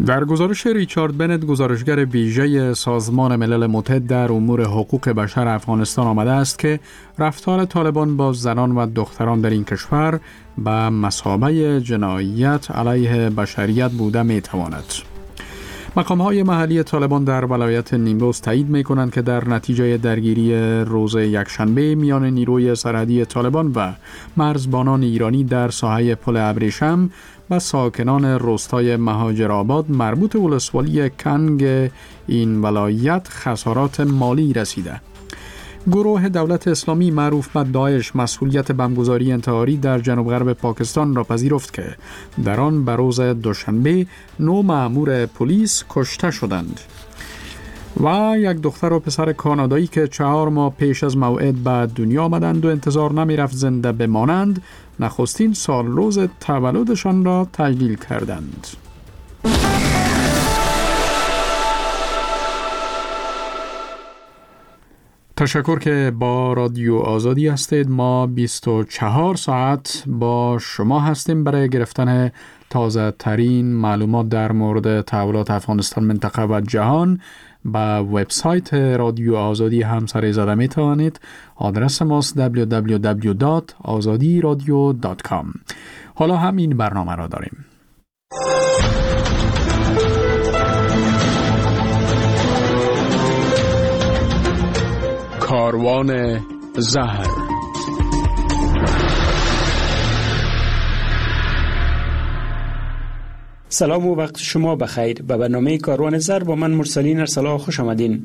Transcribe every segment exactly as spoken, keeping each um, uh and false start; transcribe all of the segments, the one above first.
در گزارش ریچارد بنت، گزارشگر ویژه سازمان ملل متحد در امور حقوق بشر افغانستان آمده است که رفتار طالبان با زنان و دختران در این کشور به مثابه جنایت علیه بشریت بوده می تواند. مقام‌های محلی طالبان در ولایت نیمروز تایید می‌کنند که در نتیجه درگیری روز یکشنبه میان نیروی سرحدی طالبان و مرزبانان ایرانی در ساحه پل ابریشم و ساکنان روستای مهاجرآباد مربوط ولسوالی کنگ این ولایت خسارات مالی رسیده. گروه دولت اسلامی معروف به داعش مسئولیت بمبگذاری انتحاری در جنوب غرب پاکستان را پذیرفت که در آن به روز دوشنبه نو مأمور پلیس کشته شدند. و یک دختر و پسر کانادایی که چهار ماه پیش از موعد به دنیا آمدند و انتظار نمی رفت زنده بمانند، نخستین سال روز تولدشان را تجلیل کردند. تشکر که با رادیو آزادی هستید. ما بیست و چهار ساعت با شما هستیم برای گرفتن تازه ترین معلومات در مورد تحولات افغانستان، منطقه و جهان. به وبسایت رادیو آزادی هم سر زده می توانید. آدرس ماست دبلیو دبلیو دبلیو دات آزادی رادیو دات کام. حالا هم این برنامه را داریم. کاروان زهر. سلام و وقت شما بخیر. به برنامه کاروان زهر با من مرسلین ارسلا خوش آمدین.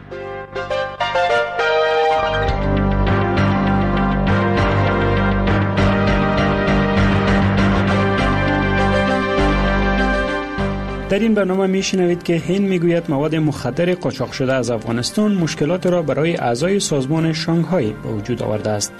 در این برنامه میشنوید که هند میگوید مواد مخدر قاچاق شده از افغانستان مشکلات را برای اعضای سازمان شانگهای به وجود آورده است.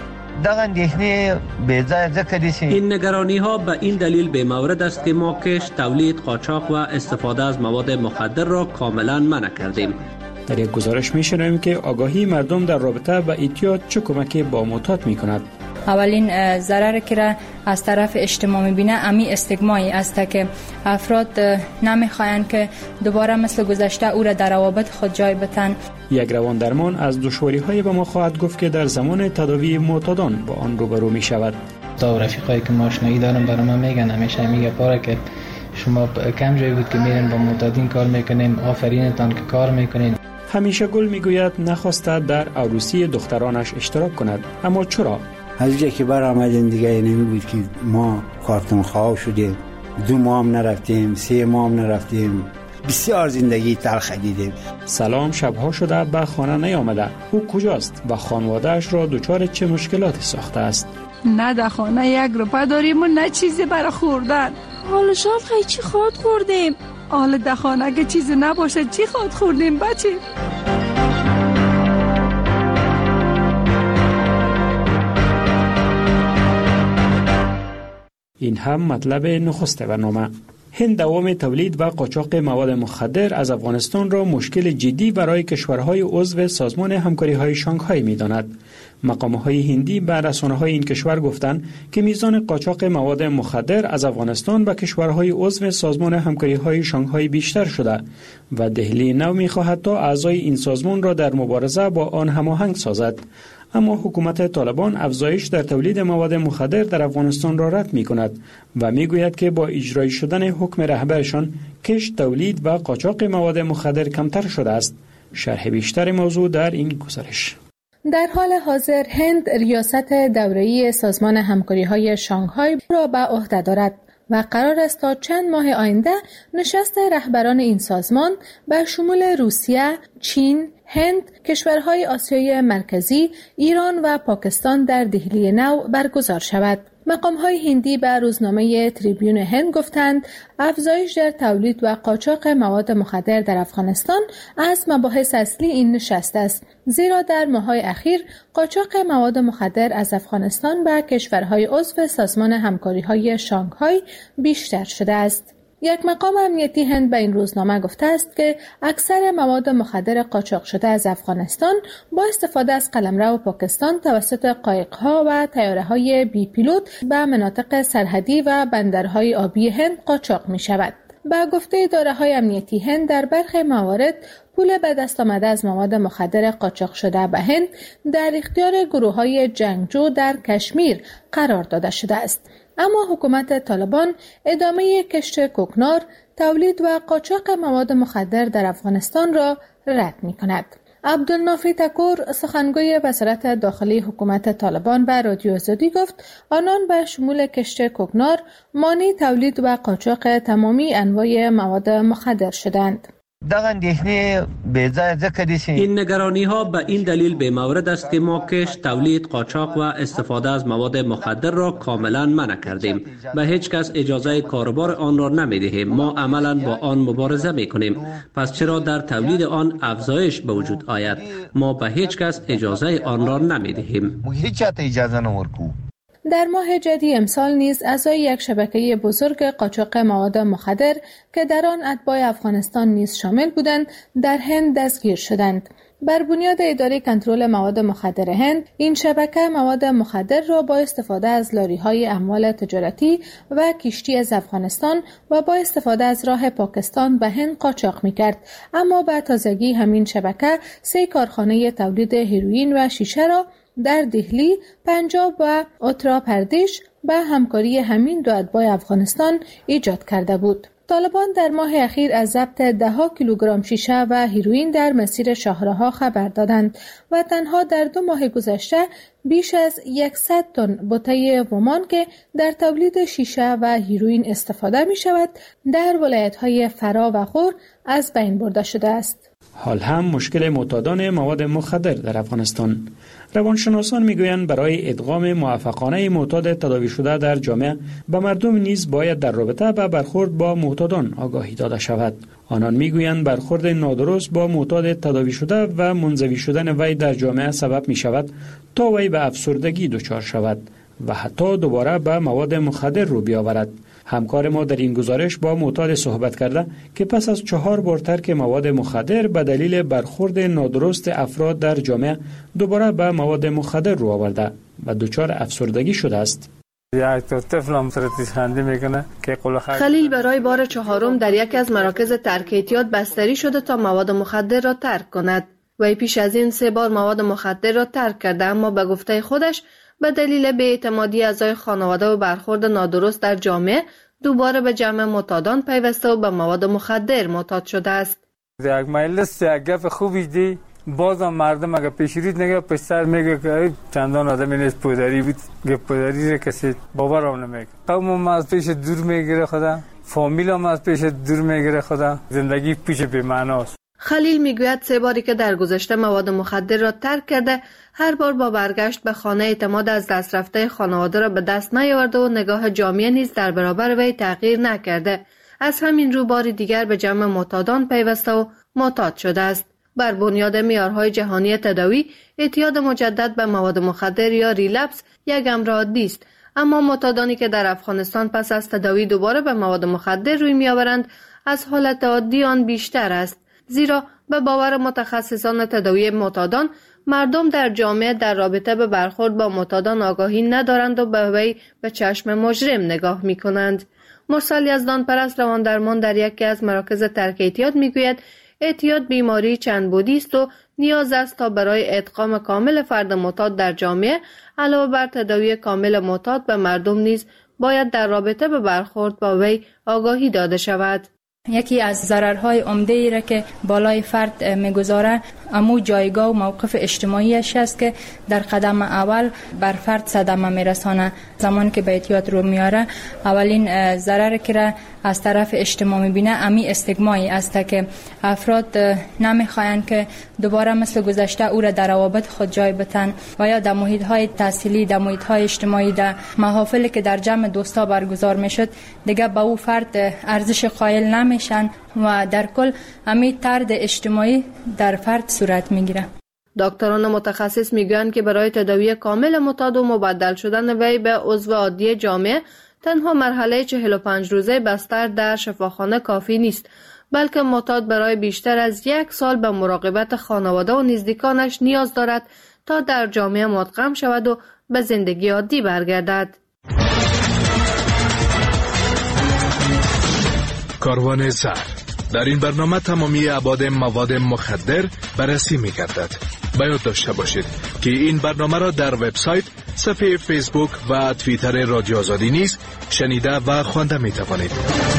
این نگرانی ها به این دلیل به مورد است که ما کش، تولید، قاچاق و استفاده از مواد مخدر را کاملا منع کردیم. در یک گزارش میشنویم که آگاهی مردم در رابطه با اعتیاد چه کمکی با معتاد میکند. اولین ضرری که از طرف اجتماع میبینه امی استیگمایی است که افراد نمیخواین که دوباره مثل گذشته او را در روابط خود جای بتن. یک روان درمان از دشواری های به ما خواهد گفت که در زمان تداوی معتادان با آن روبرو می شود. تا رفیقایی که ماشنایی دارم برای من میگن، همیشه میگه پاره که شما کم جایی بود که میرین با معتادین کار میکنیم، آفرینتان که کار میکنین. همیشه گل میگوید نخواسته در عروسی دخترانش اشتراک کند، اما چرا؟ از جایی که بر آمدن دیگه نمی بود که ما کارتون خواه شدیم، دو ماه هم نرفتیم، سه ماه هم نرفتیم، بسیار زندگی تلخ دیدیم. سلام شبها شده به خانه نیامده. او کجاست و خانواده‌اش را دچار چه مشکلاتی ساخته است؟ نه در خانه یک روپه داریم و نه چیزی برای خوردن. حالا شاد خیلی چی خود خوردیم؟ حالا در خانه اگه چیزی نباشه چی خود خوردیم بچه؟ این هم مطلب نخست برنامه. هند دوام تولید و قاچاق مواد مخدر از افغانستان را مشکل جدی برای کشورهای عضو سازمان همکاری‌های شانگهای می‌داند. مقام‌های هندی به رسانه‌های این کشور گفتند که میزان قاچاق مواد مخدر از افغانستان به کشورهای عضو سازمان همکاری‌های شانگهای بیشتر شده و دهلی نو می‌خواهد تا اعضای این سازمان را در مبارزه با آن هماهنگ سازد. اما حکومت طالبان افزایش در تولید مواد مخدر در افغانستان را رد می‌کند و می‌گوید که با اجرای شدن حکم رهبرشان کش، تولید و قاچاق مواد مخدر کمتر شده است. شرح بیشتر موضوع در این گزارش. در حال حاضر هند ریاست دوره‌ای سازمان همکاری‌های شانگهای را به عهده دارد و قرار است تا چند ماه آینده نشست رهبران این سازمان به شمول روسیه، چین، هند، کشورهای آسیای مرکزی، ایران و پاکستان در دهلی نو برگزار شود. مقام‌های هندی به روزنامه تریبیون هند گفتند افزایش در تولید و قاچاق مواد مخدر در افغانستان از مباحث اصلی این نشست است، زیرا در ماه‌های اخیر قاچاق مواد مخدر از افغانستان به کشورهای عضو سازمان همکاری‌های شانگهای بیشتر شده است. یک مقام امنیتی هند به این روزنامه گفته است که اکثر مواد مخدر قاچاق شده از افغانستان با استفاده از قلمرو پاکستان توسط قایق‌ها و طیاره‌های بی پیلوت به مناطق سرحدی و بندرهای آبی هند قاچاق می‌شود. به گفته اداره‌های امنیتی هند در برخی موارد پول به دست آمده از مواد مخدر قاچاق شده به هند در اختیار گروه‌های جنگجو در کشمیر قرار داده شده است. اما حکومت طالبان ادامه کشت کوکنار، تولید و قاچاق مواد مخدر در افغانستان را رد می‌کند. عبدالنافی تکور سخنگوی وزارت داخلی حکومت طالبان به رادیو آزادی گفت آنان به شمول کشت کوکنار مانع تولید و قاچاق تمامی انواع مواد مخدر شدند. این نگرانی ها به این دلیل به مورد است که ما کشت، تولید، قاچاق و استفاده از مواد مخدر را کاملا منع کردیم. به هیچ کس اجازه کاروبار آن را نمی دهیم. ما عملا با آن مبارزه می کنیم. پس چرا در تولید آن افزایش به وجود آید؟ ما به هیچ کس اجازه آن را نمی دهیم. در ماه جدی امسال نیز اعضای یک شبکه بزرگ قاچاق مواد مخدر که در آن اتباع افغانستان نیز شامل بودند در هند دستگیر شدند. بر بنیاد اداره کنترل مواد مخدر هند، این شبکه مواد مخدر را با استفاده از لاری‌های اموال تجارتی و کشتی از افغانستان و با استفاده از راه پاکستان به هند قاچاق می‌کرد. اما به تازگی همین شبکه سه کارخانه تولید هیروئین و شیشه را در دهلی، پنجاب و اتر پردیش به همکاری همین دو اتباع افغانستان ایجاد کرده بود. طالبان در ماه اخیر از ضبط ده ها کیلوگرم شیشه و هیروئین در مسیر شاهراها خبر دادند و تنها در دو ماه گذشته بیش از صد تن بوته ومان که در تولید شیشه و هیروئین استفاده می شود در ولایت‌های فرا و غور از بین برده شده است. حال هم مشکل معتادان مواد مخدر در افغانستان. روانشناسان میگویند برای ادغام موفقانه معتاد تداوی شده در جامعه به مردم نیز باید در رابطه با برخورد با معتادان آگاهی داده شود. آنان میگویند برخورد نادرست با معتاد تداوی شده و منزوی شدن وی در جامعه سبب می شود تا وی به افسردگی دچار شود و حتی دوباره به مواد مخدر رو بیاورد. همکار ما در این گزارش با معتاد صحبت کرده که پس از چهار بار ترک مواد مخدر به دلیل برخورد نادرست افراد در جامعه دوباره به مواد مخدر رو آورده و دچار افسردگی شده است. خلیل برای بار چهارم در یکی از مراکز ترک اعتیاد بستری شده تا مواد مخدر را ترک کند. وی پیش از این سه بار مواد مخدر را ترک کرده، اما به گفته خودش به دلیل بی‌اعتمادی اعضای خانواده و برخورد نادرست در جامعه دوباره به جمع معتادان پیوسته و به مواد مخدر معتاد شده است. یک مجلس یک گپ خوبی دی بازم مردم اگه پیشرید نگه پسر میگه که چندان آدمی نیست پدری بود، گپ پدری را کسی باور هم نمیگه. قوم ما از پیش دور میگیره خدا، فامیل هم از پیش دور میگیره خدا، زندگی پیش بی معناست. خلیل میگوید سه باری که در گذشته مواد مخدر را ترک کرده، هر بار با برگشت به خانه اعتماد از دست رفته خانواده را به دست نیاورده و نگاه جامعه نیز در برابر وی تغییر نکرده. از همین رو بار دیگر به جمع معتادان پیوسته و معتاد شده است. بر بنیاد معیارهای جهانی تداوی، اعتیاد مجدد به مواد مخدر یا ریلپس یک امر عادی است، اما معتادانی که در افغانستان پس از تداوی دوباره به مواد مخدر روی میآورند، از حالت عادی آن بیشتر است. زیرا به باور متخصصان تداوی معتادان، مردم در جامعه در رابطه به برخورد با معتادان آگاهی ندارند و به وی به چشم مجرم نگاه می کنند. مرسل یزدان پرست روان درمان در یکی از مراکز ترک اعتیاد می گوید اعتیاد بیماری چند بعدی است و نیاز است تا برای ادغام کامل فرد معتاد در جامعه علاوه بر تداوی کامل معتاد به مردم نیز باید در رابطه به برخورد با وی آگاهی داده شود. یکی از ضررهای عمده ای را که بالای فرد میگذاره امو جایگاه و موقف اجتماعیش است که در قدم اول بر فرد صدمه میرسانه. زمانی که به اعتیاد رو میاره، اولین ضرر که را از طرف اجتماع میبینه امی استیگمایی است که افراد نمیخواین که دوباره مثل گذشته او را در روابط خود جای بتن و یا در محیط های تحصیلی، در محیط های اجتماعی، در محافلی که در جمع دوستا برگزار میشد دیگه به او فرد ارزش قائل نمیشن و در کل امی طرد اجتماعی در فرد صورت میگیره. دکتران متخصص میگویند که برای تداوی کامل معتاد و مبدل شدن وی به عضو عادی جامعه تنها مرحله چهل و پنج روزه بستر در شفاخانه کافی نیست، بلکه معتاد برای بیشتر از یک سال به مراقبت خانواده و نزدیکانش نیاز دارد تا در جامعه مدغم شود و به زندگی عادی برگردد. کاروان زهر. در این برنامه تمامی ابعاد مواد مخدر بررسی می گردد. باید داشته باشید که این برنامه را در وبسایت، صفحه فیسبوک و توییتر رادیو آزادی نیز شنیده و خوانده می توانید.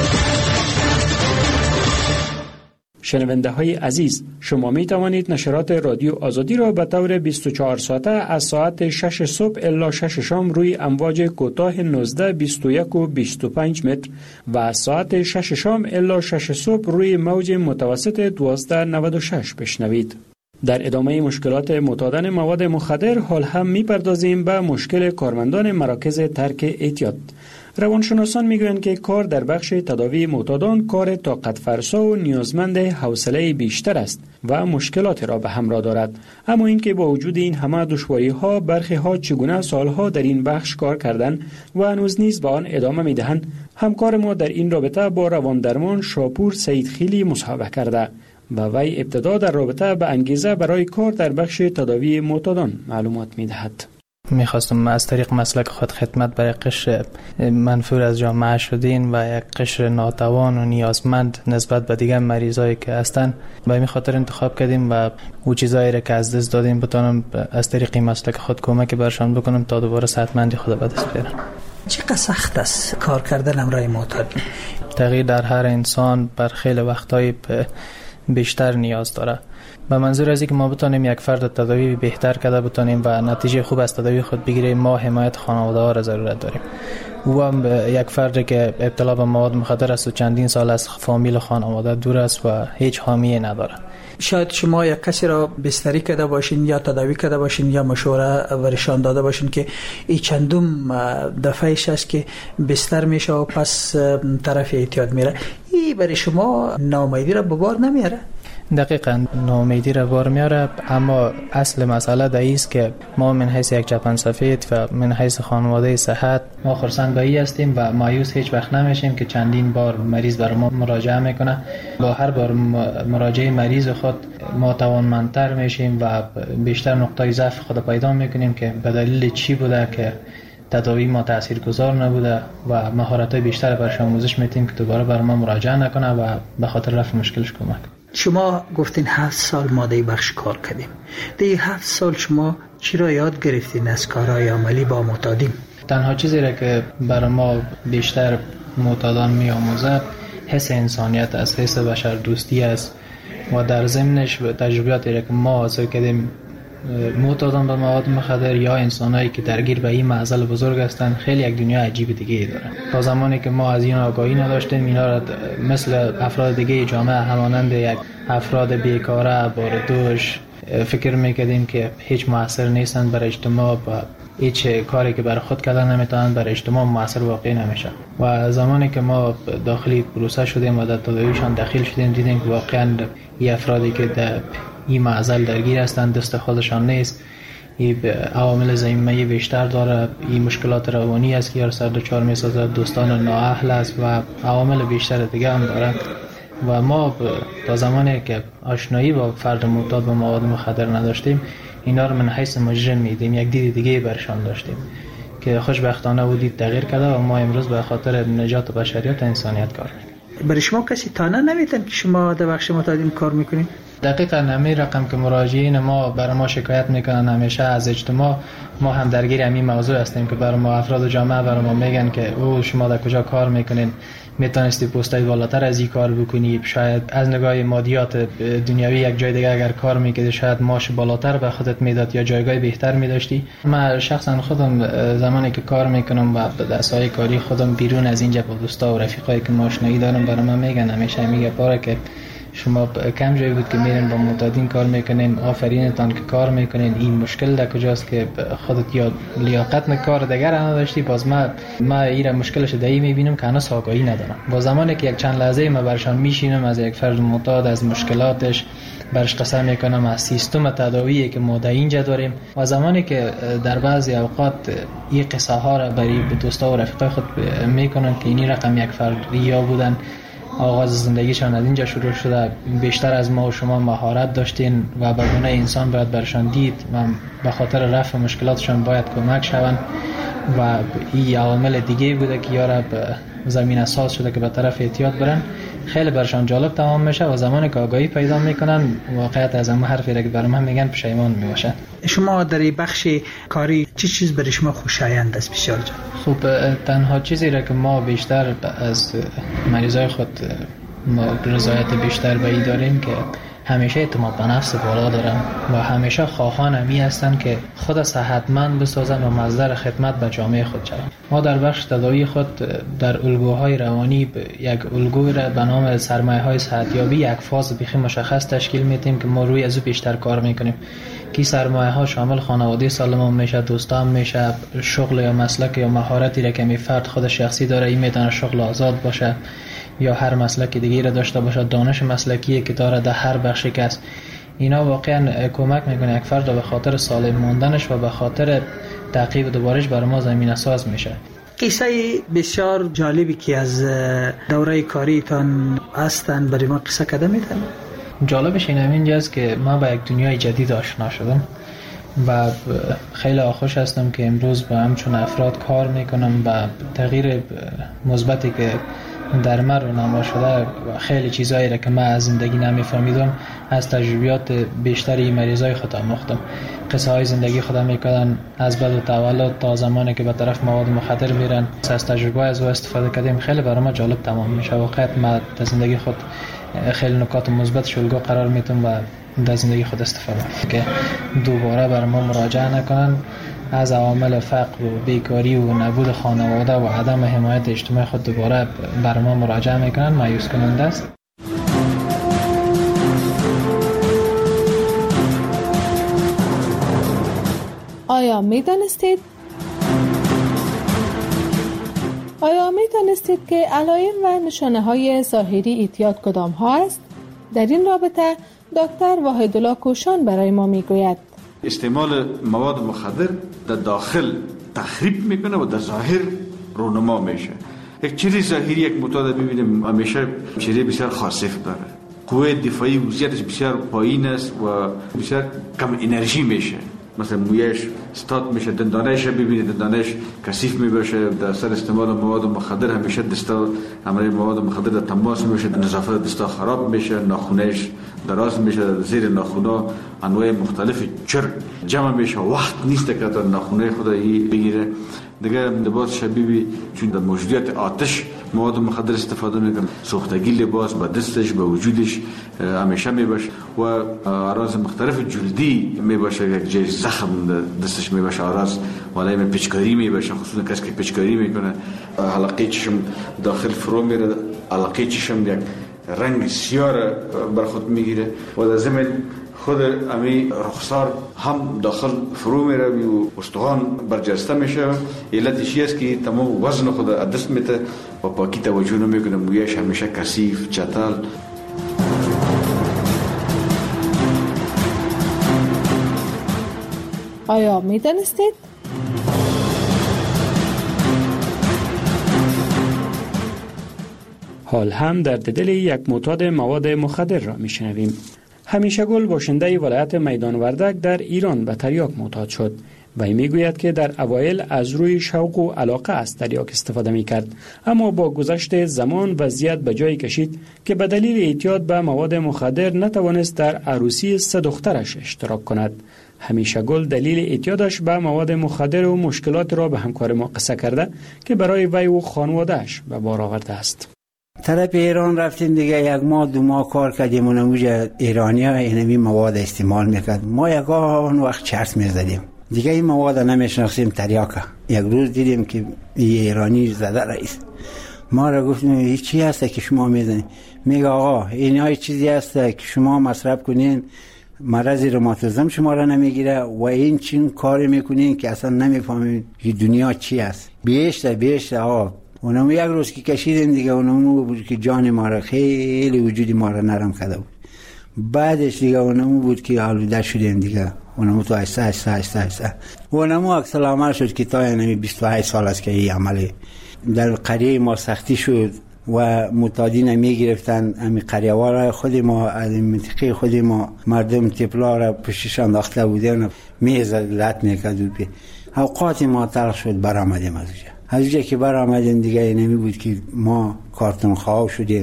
شنونده های عزیز، شما می توانید نشرات رادیو آزادی را به طور بیست و چهار ساعته از ساعت شش صبح الی شش شام روی امواج کوتاه نوزده، بیست و یک و بیست و پنج متر و از ساعت شش شام الی شش صبح روی موج متوسط دوازده نود و شش بشنوید. در ادامه مشکلات معتادان مواد مخدر حال هم می‌پردازیم به مشکل کارمندان مراکز ترک اعتیاد. روانشناسان میگویند که کار در بخش تداوی معتادان کار طاقت فرسا و نیازمند حوصله بیشتر است و مشکلات را به همراه دارد. اما اینکه با وجود این همه دشواری‌ها برخی ها چگونه سالها در این بخش کار کردند و هنوز نیز به آن ادامه میدهند، همکار ما در این رابطه با رواندرمان شاپور سیدخیلی مصاحبه کرده و وی ابتدا در رابطه به انگیزه برای کار در بخش تداوی معتادان معلومات میدهد. میخواستم از طریق مسلک خود خدمت برای قشر منفور از جامعه شدین و یک قشر ناتوان و نیازمند نسبت به دیگر مریضایی که هستن به این خاطر انتخاب کردیم و او چیزایی را که از دست دادیم بتونم از طریق مسلک خود کمک برشان بکنم تا دوباره صحتمندی خود به دست بیارن. چقدر سخت است کار کردن همراه معتاد؟ تغییر در هر انسان بر خیلی وقتایی بیشتر نیاز داره. به منظور از اینکه ما بتونیم یک فرد تداوی بهتر کرده بتونیم و نتیجه خوب از تداوی خود بگیریم، ما حمایت خانواده ها را ضرورت داریم. او هم یک فرد که ابتلا به مواد مخدر است و چندین سال از فامیل خانواده دور است و هیچ حامیه نداره. شاید شما یک کسی را بستری کرده باشین یا تداوی کرده باشین یا مشوره ورشان داده باشین که این چندم دفعهش است که بستر میشه و پس طرف اعتیاد میره، این برای شما ناامیدی را به بار نمیاره؟ دقیقاً ناامیدی را بار میاره، اما اصل مسئله در است که ما من حیث یک چپن سفید و من حیث خانواده صحت ما خرسند به این هستیم و مایوس هیچ وقت نمیشیم که چندین بار مریض بر ما مراجعه میکنه. با هر بار مراجعه مریض خود ما توانمندتر میشیم و بیشتر نقطه ضعف خود پیدا میکنیم که به دلیل چی بوده که تداوی ما تاثیرگذار نبوده و مهارت‌های بیشتر برش آموزش میدیم که دوباره بر ما مراجعه نکنه و به خاطر رفع مشکلش کمک. شما گفتین هفت سال ماده بخش کار کردیم. در این هفت سال شما چی را یاد گرفتین از کارهای عملی با معتادین؟ تنها چیزی را که برای ما بیشتر معتادان می آموزه حس انسانیت است، حس بشر دوستی است و در ضمنش تجربیاتی را که ما حاصل کردیم معتادان به مواد مخدر یا انسانایی که درگیر به این معضل بزرگ هستند خیلی یک دنیا عجیب دیگه ای داره. تا زمانی که ما از این آگاهی نداشتیم، اینا را مثل افراد دیگه جامعه همانند یک افراد بیکاره باردوش فکر میکردیم که هیچ مؤثر نیستند برای اجتماع و هیچ کاری که برای خود کردن نمیتونن برای اجتماع مؤثر واقعی نمیشه. و زمانی که ما داخلی پروسه شدیم و در تداویشان داخل شدیم دیدیم که واقعا این افرادی که در این معضل درگیر هستند دست خودشان نیست، این عوامل زمینه‌ای بیشتر داره، این مشکلات روانی است که یار سر دچار می‌سازد، دوستان نااهل است و عوامل بیشتر دیگه هم داره. و ما تا زمانی که آشنایی با فرد معتاد به مواد مخدر نداشتیم، اینا رو من حیث مجرم میدیم، یک دید دیگه برشان داشتیم که خوشبختانه و دید تغییر کرده و ما امروز به خاطر نجات بشریت و انسانیت کار میکنیم. برای شما کسی تانه نمیتن که شما در بخش معتادین کار میکنین؟ دقیقاً همین رقم که مراجعین ما برای ما شکایت میکنن همیشه از اجتماع، ما هم درگیر همین موضوع هستیم که برای ما افراد جامعه برای ما میگن که او شما در کجا کار میکنین، میتونستی پستای بالاتر از این کار بکنی، شاید از نگاه مادیات دنیوی یک جای دیگه اگر کار میکردی شاید معاش بالاتر به خودت میداد یا جایگاه بهتر میداشتی. من شخصا خودم زمانی که کار میکنم و به دستای کاری خودم بیرون از اینجا با دوستا و رفیقایی که آشنایی دارم برای من میگن همیشه میگه پاره که شما کم جایی بود که میرین با معتادین کار میکنین، آفرینتان که کار میکنین، این مشکل در کجاست که خودت یا لیاقت کار دیگر نداشتی. باز ما ما این مشکلش دایی میبینم که هنوز آگاهی ندارم. با زمانی که یک چند لحظه ما برشان میشینم از یک فرد معتاد از مشکلاتش برش قصه میکنم، از سیستم تداویی که ما در اینجا داریم و زمانی که در بعضی اوقات این قصه ها را برای دوستا و رفیقای خود میکنن که این رقم یک فرد یا بودن، آغاز زندگیشان از اینجا شروع شده، بیشتر از ما و شما مهارت داشتین و به گونه انسان باید برشان دید و به خاطر رفع مشکلاتشان باید کمک شوند و این عوامل دیگه بوده که یارا به زمین اساس شده که به طرف اعتیاد برن. خیلی برشان جالب تمام میشه و زمانی که آگاهی پیدا میکنن واقعیت از اون حرفی که برام هم میگن پشیمان میباشن. شما در بخش کاری چه چیز برای شما خوشایند است؟ بسیار جان. خب تنها چیزی را که ما بیشتر از مریضای خود ما رضایت بیشتر به این داریم که همیشه اعتماد به نفس بالا دارن و همیشه خواهان امی هستن که خود صحتمند بسازن و مصدر خدمت به جامعه خود شوند. ما در بخش تداوی خود در الگوهای روانی یک الگوی را به نام سرمایه‌های صحتیابی یک فاز بیخی مشخص تشکیل میدیم که ما روی از او بیشتر کار میکنیم. کی سرمایه‌ها شامل خانواده سالم میشه، دوستان میشه، شغل یا مسلک یا مهارتی را که می فرد خود شخصی داره، این میتونه شغل آزاد باشه یا هر مسلک دیگه را داشته باشه، دانش مسلکی که داره در هر بخشی که است. اینا واقعا کمک میکنه یک فرد به خاطر سالم ماندنش و به خاطر تعقیب دوبارش برای ما زمینه ساز میشه. قصه بسیار جالبی که از دوره کاریتان هستن برای ما قصه کده میتن. جالبش این اینجاست که ما با یک دنیای جدید آشنا شدم و خیلی خوش هستم که امروز با همچون افراد کار میکنم و تغییر مثبتی که در من رونما شده و خیلی چیزایی را که من از زندگی نمیفهمیدم از تجربیات بیشتری مریضای خود آموختم. قصه های زندگی خودم میکردن از بعد تولد تا زمانی که به طرف مواد مخدر میرن، از تجربه از او استفاده کردیم. خیلی برای ما جالب تمام میشه. واقعا من در زندگی خود خیلی نکات مثبت الگو قرار میتونم و در زندگی خود استفاده که دوباره برای ما مراجعه نکنن، از عوامل فقر و بیکاری و نبود خانواده و عدم حمایت اجتماعی خود دوباره بر ما مراجعه میکنن. مایوس کننده است. آیا میدانستید آیا میدانستید که علائم و نشانه های ظاهری اعتیاد کدام ها است؟ در این رابطه دکتر وحیدالله کوشان برای ما میگوید استعمال مواد مخدر در داخل تخریب میکنه و در ظاهر رونما میشه. یک چیز ظاهری یک معتاد ببینیم همیشه چیز بسیار خاصف داره، قوه دفاعی وضعیتش بسیار پایین است و بسیار کم انرژی میشه. مثلا مویش استاد میشه، دندانش ببینید دندانش کثیف میباشه در سر استعمال مواد مخدر. همیشه دستا همراه مواد مخدر در تماس میشه، نظافت دستا خراب میشه، ناخونش دراز میشه، زیر ناخونا انواع مختلف چرک جمع میشه، وقت نیست که تا ناخونه خودی بگیره. دیگه لباس شبیه چون در موجودیت آتش مواد مخدر استفاده میکنه، سوختگی لباس با دستش با وجودش همیشه میباشه و اعراض مختلف جلدی میباشه، یک جای زخم دستش میباشه، اعراض والای من پیچکاری میباشه، خصوصا کسی که پیچکاری میکنه حلقه چشم داخل فرو میره، حلقه چشم یک رنگ سیاه بر خود میگیره و در ضمن خود امی رخسار هم داخل فرو میره و استخوان برجسته میشه. علتش است که تمام وزن خود دست میته و پاکی توجه نمیکنه، مویش همیشه کثیف چتل. آیا میدانستید؟ حال هم در دل یک معتاد مواد مخدر را میشنویم. همیشه گل باشنده ولایت میدان وردک در ایران به تریاک معتاد شد و میگوید که در اوایل از روی شوق و علاقه از تریاک استفاده میکرد، اما با گذشت زمان وضعیت به جایی کشید که به دلیل اعتیاد به مواد مخدر نتوانست در عروسی سه دخترش اشتراک کند. همیشه گل دلیل اعتیادش به مواد مخدر و مشکلات را به همکار ما قصه کرده که برای وی و خانواده‌اش به بار آورده است. طرف ایران رفتیم دیگه، یک ماه دو ماه کار کردیم، اونجا ایرانی ها اینمی مواد استعمال میکرد. ما یک آن وقت چرس میزدیم دیگه، این مواد نمیشناختیم تریاکه. یک روز دیدیم که ایرانی زده رئیس ما را، گفتیم این چی هسته که شما میزنید؟ میگه آقا این های چیزی هسته که شما مصرف کنین مرض روماتیسم شما را نمیگیره و این چین کاری میکنین که اصلا نمیفهمید دنیا چی است. بیشتر بیشتر آقا اونم یک روز که کشیدیم دیگه، اونم بود که جان ما را خیلی وجودی ما را نرم کرده بود. بعدش دیگه اونم بود که آلوده شدیم دیگه، اونم تو ایسته ایسته ایسته ایسته اونم اکسل عمل شد که تا اینمی بیست و هشت سال است که این عملی در قریه ما سختی شد و معتادین میگرفتن. امی قریه وارای خود ما از منطقه خود ما مردم تپلا را پشتش انداخته بودن، میزد لط میکرد و پی اوقات ما تلخ شد. برآمدیم از اونجا از اونجا که برآمدیم دیگه نمی بود که ما کارتون خواه شدیم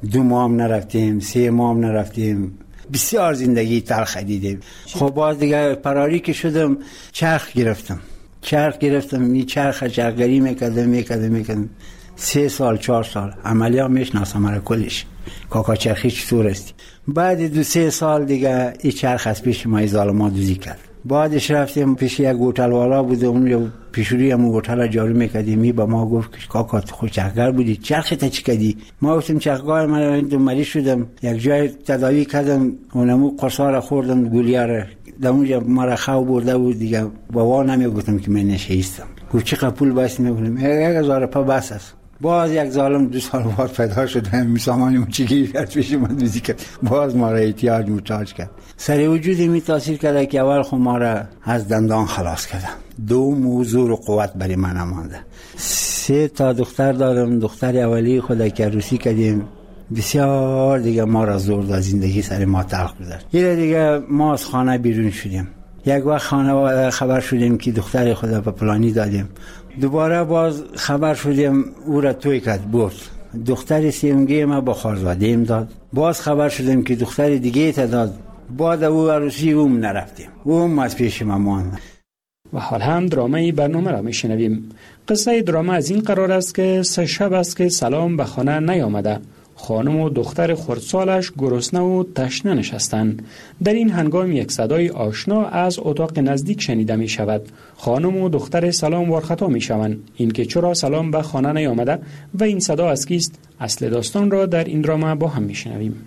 دو ماه هم نرفتیم، سه ماه هم نرفتیم. بسیار زندگی تلخ دیدیم. خب باز دیگه فراری که شدم چرخ گرفتم چرخ گرفتم این چرخ چرخگری میکردم میکردم میکردم سه سال چهار سال عملی ها میشناسم مرا کلش کاکا چرخی چطور است. بعد دو سه سال دیگه این چرخ از پیش ما ظالما دوزی کرد. بعدش رفتیم پیش یک هتل والا بود، اون پیشوری هم هتل جارو میکردیم. می با ما گفت که کاکا تو خود چرخگر بودی، چرخت چی کردی؟ ما گفتیم چرخگاه من دو مریض شدم، یک جای تداوی کردم، اونمو قرصا خوردم گولیار در اونجا مرا خو برده بود دیگه. بابا نمیگفتم که من نشستم. گفت چقدر پول بس؟ میگفتم یک هزار پا بس است. باز یک ظالم دو سال بعد پیدا شد، همین سامانمو چگیری کرد پیش من دوزی کرد، باز ما را احتیاج محتاج کرد. سر وجود می تاثیر کرده که اول خود ما را از دندان خلاص کرده، دو موضوع و قوت برای من مانده. سه تا دختر دارم، دختر اولی خود که روسی کردیم بسیار دیگه ما را زور داد، زندگی سر ما تلخ گذشت. یه دیگه ما از خانه بیرون شدیم، یک وقت خانه خبر شدیم که دختر خود به پلانی دادیم، دوباره باز خبر شدیم او را توی کرد برد. دختر سیمگی ما با خارزاده ایم داد، باز خبر شدیم که دختر دیگه تا داد. بعد او عروسی اوم نرفتیم، اوم از پیش ما ماند. و حال هم درامه برنامه را میشنویم. قصه درامه از این قرار است که سه شب است که سلام به خانه نیامده. خانم و دختر خردسالش گرسنه و تشنه نشستند. در این هنگام یک صدای آشنا از اتاق نزدیک شنیده می شود. خانم و دختر سلام وارخطا می شوند اینکه چرا سلام به خانه نیامده و این صدا از کیست. اصل داستان را در این درامه با هم می شنویم.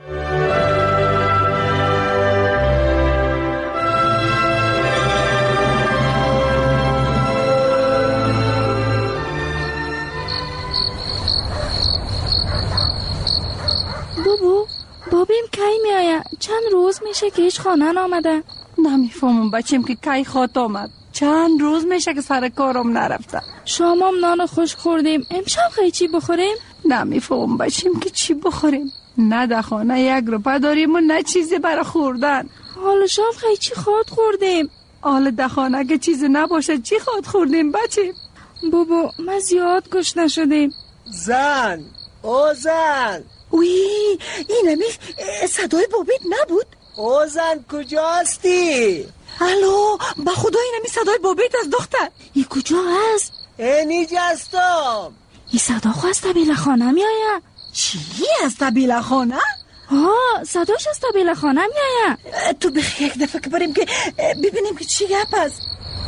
بابیم کی می آید؟ چند روز میشه که هیچ خانه نامده. نمیفهمم بچیم که کی خواهد آمد. چند روز میشه که سر کارم نرفته. شامم نان خوش خوردیم، امشب خیلی چی بخوریم؟ نمیفهمم بچیم که چی بخوریم. نه در خانه یک روپه داریم و نه چیزی برای خوردن. حالا شب خیلی چی خواهد خوردیم؟ حالا در خانه که چیزی نباشه چی خواهد خوردیم بچیم؟ بابا ما زیاد گشنه شدیم. زن او زن اوی این همی صدای بابیت نبود؟ او زن کجا هستی؟ الو با خدا این همی صدای بابیت از دختر. ای کجا هست؟ اینجا هستم. این صدا خو از طبیل خانه می آید. چی از طبیل خانه؟ ها صداش از طبیل خانه می آید. تو بخی یک دفعه که بریم که ببینیم که چی گپ هست.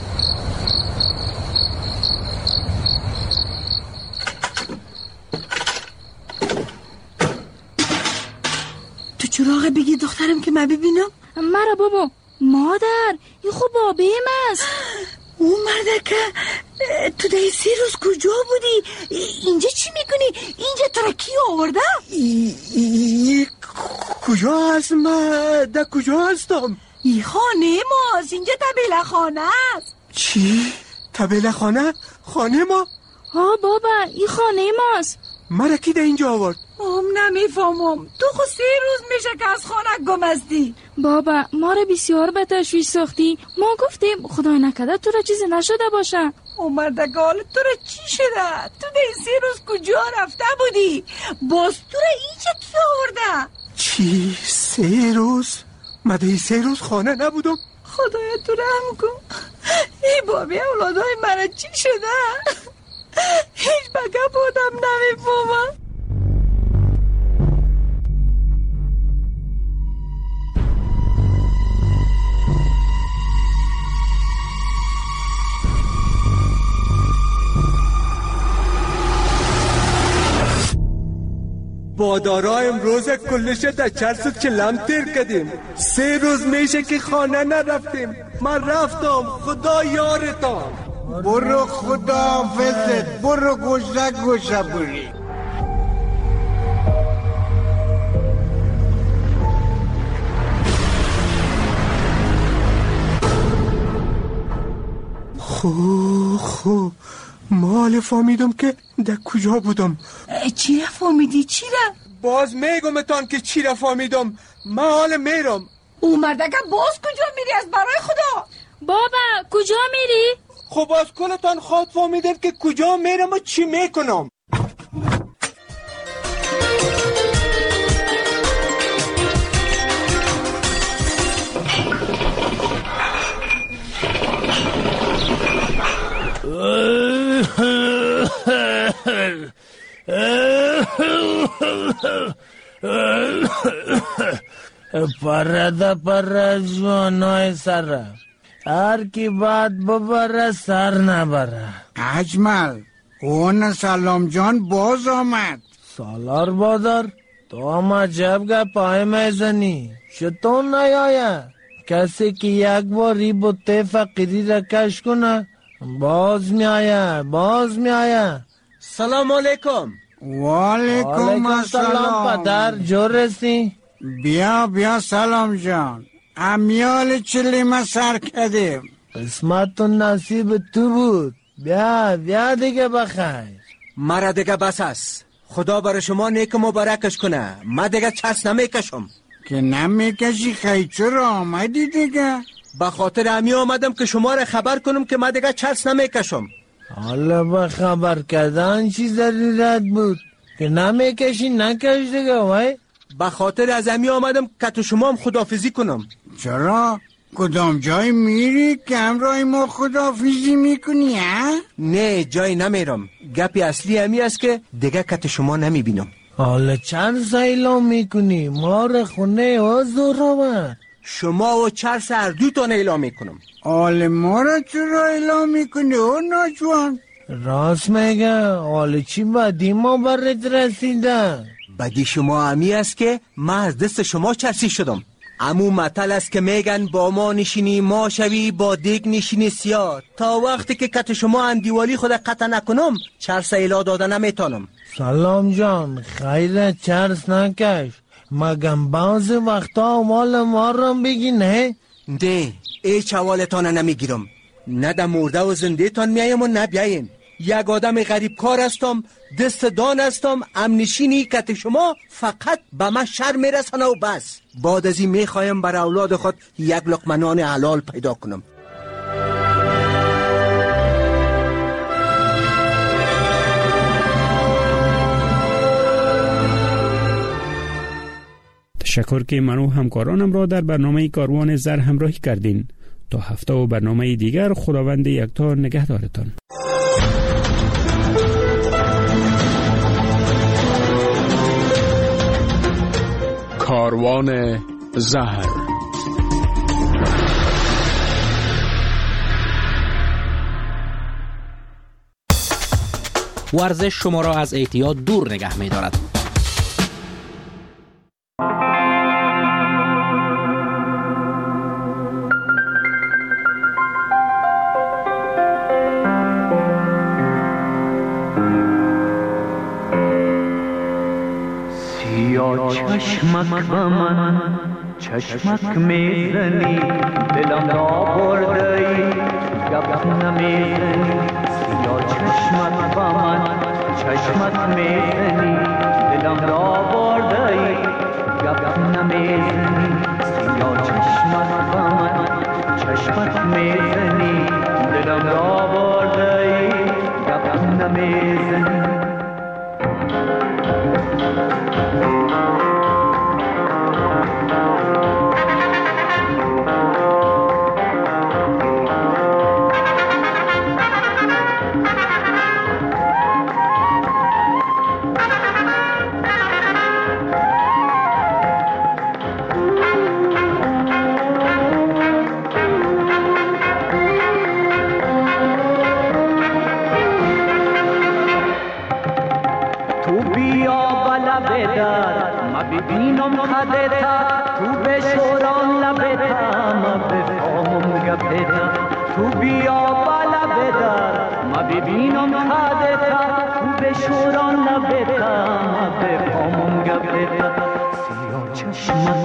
چراغ بگی دخترم که من ببینم. مرا بابا مادر این خوب بابیم است. او مرده که تو ده سی روز کجا بودی؟ اینجا چی میکنی؟ اینجا تو کی آورده؟ ای, ای کجا هست؟ من ده کجا هستم؟ ای خانه ماست، اینجا طبیل خانه است. چی؟ طبیل خانه؟ خانه ما؟ ها بابا این خانه ماست. مرا کی ده اینجا آورد؟ ام نمیفهمم. تو خود سی روز میشه که از خانه گم هستی. بابا ما رو بسیار به تشویش ساختی. ما گفتیم خدای نکرده تو را چیزی نشده باشه. او مردگال تو را چی شده؟ تو ده سی روز کجا رفته بودی؟ باز تو را اینجا کی آورده؟ چی؟ سه روز؟ من ده سه روز خانه نبودم. خدایا تو رحم کن. ای بابی اولادای مرا چی شده؟ هیچ بگه بودم نمیفهمم. بادارا امروز کلش در چرس چلم تیر کردیم. سه روز میشه که خانه نرفتیم. من رفتم خدا یارتان. برو خدا حافظت، برو گوشه گوشه بری. خو خو مال فهمیدم که در کجا بودم. چی را فهمیدی؟ چی را؟ باز میگمتان که چی را فهمیدم. من حال میرم. او مردگه باز کجا میری از برای خدا؟ بابا کجا میری؟ خب باز کلتان خود فهمیدن که کجا میرم و چی میکنم. پرده پر جوانای سر هر کی بعد ببره سر نبره. اجمل اون سلام جان باز آمد. سالار بادر تو هم عجب گپ پای میزنی. چطور نیایه کسی که یک باری بوته فقیری را کش کنه باز میایه باز میایه. سلام علیکم. وعلیکم السلام. پدر جور رسی؟ بیا بیا سلام جان. امیال چلی ما سر کردیم. قسمت و نصیب تو بود. بیا بیا دیگه بخیر. مرا دیگه بس است. خدا برای شما نیک مبارکش کنه. من دیگه چرس نمیکشم. که نمیکشی خیلی چرا آمدی دیگه؟ به خاطر امی آمدم که شما را خبر کنم که من دیگه چرس نمیکشم. حالا به خبر کردن چی ضرورت بود که نمیکشی نکش دیگه وای. به خاطر از امی آمدم که تو شما هم خداحافظی کنم. چرا؟ کدام جای میری که همراه ما خداحافظی میکنی ها؟ نه جای نمیرم. گپی اصلی امی است که دیگه کت شما نمیبینم. حالا چند سایلام میکنی؟ ما را خونه حضور آمد. شما و چرس هر دو تان اعلام میکنم. حال ما را چرا اعلام میکنی او ناجوان؟ راست میگه. حال چی بدی ما برد رسیده؟ بدی شما امی است که من از دست شما چرسی شدم. امو مطل است که میگن با ما نشینی ما شوی با دیگ نشینی سیاه. تا وقتی که کت شما اندیوالی خود قطع نکنم چرس ایلا داده نمیتانم. سلام جان خیر چرس نکش. مگم بعض وقتا مال ما را بگی نه؟ نه ایچ حوالتان نمیگیرم. نه در مرده و زنده تان میایم و نه بیایم. یک آدم غریب کار هستم دست دان هستم. امنشینی کت شما فقط به من شر میرسانه و بس. بعد از این میخوایم بر اولاد خود یک لقمه نان حلال پیدا کنم. تشکر که منو همکارانم را در برنامه کاروان زر همراهی کردین. تا هفته و برنامه دیگر خداوند یکتا نگهدارتان. کاروان زهر. ورزش شما را از اعتیاد دور نگه می دارد. چشمک به من چشمک میزنی دلم را بردی گپ نمیزنی. سیاه چشمک به من چشمک میزنی دلم را بردی گپ نمیزنی. سیاه چشمک به من چشمک میزنی دلم را بردی گپ نمیزنی. ببینم خدتا تو بشوران لبتا ما بفهمم گپتا. تو بیا بالا بدار ما ببینم خدتا تو بشوران لبتا ما بفهمم گپتا. سیاه چشمک